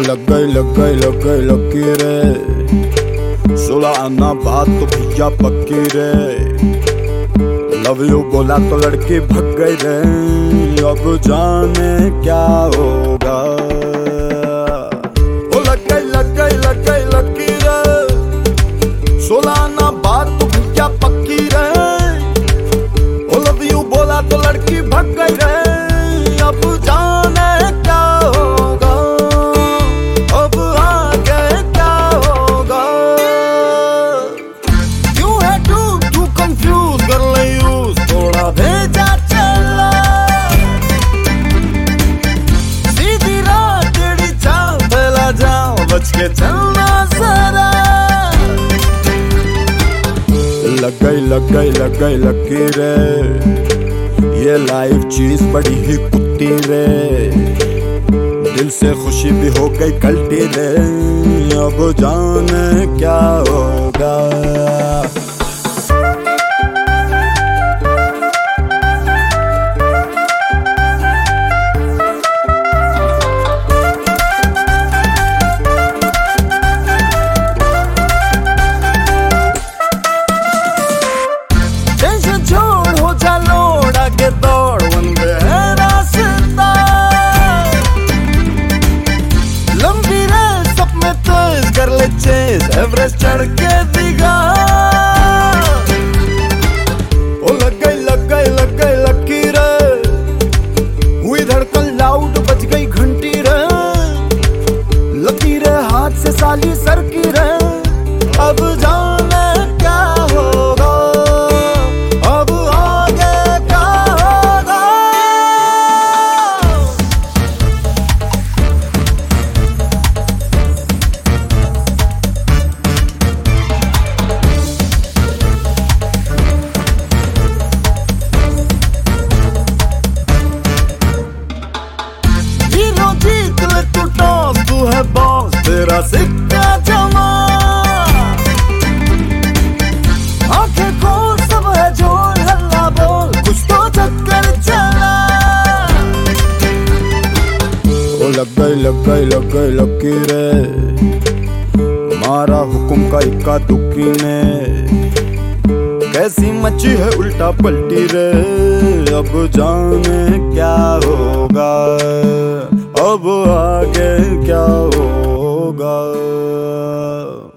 लग गई रे। 16 आना बात तो भैया पक्की रे। लव यू बोला तो लड़की भग गई रे। अब जाने क्या होगा। ओ लग गई लकी रे। 16 आना बात तो भैया पक्की रे। ओ लव यू बोला तो लड़की भग गई रे। अब जाने क्या होगा। अब आगे क्या होगा। क्यों है तू कंफ्यूज कर ले यूज थोड़ा भेजा चला। सीधी राह टेढ़ी चाल फैला जाओ बच के चलना जरा। लग गई लकी रे। ये लाइफ चीज बड़ी ही कुत्ती रे। दिल से खुशी भी हो गई कल्टी रे। अब जाने क्या होगा। टेंशन छोड़ हो जा लोड आगे दौड़ वन वे है रास्ता। लंबी रेस सब में तेज कर ले चेज एवरेस्ट चढ़ के दिखा। ओ लग गई लकी रे। हुई धड़कन लाउड बज गई घंटी रे। लकी रे हाथ से साली सर की रे। अब जाने क्या होगा। अब आगे क्या होगा। हीरो जीत ले तू टॉस तू है बॉस तेरा सिक्का जमा। आंखें खोल सब है झोल हल्ला बोल कुछ तो चक्कर चला। ओ लग गई लकी रे। मारा हुकुम का इक्का दुक्की ने। कैसी मची है उल्टा पलटी रे। अब जाने क्या होगा। अब आगे क्या होगा।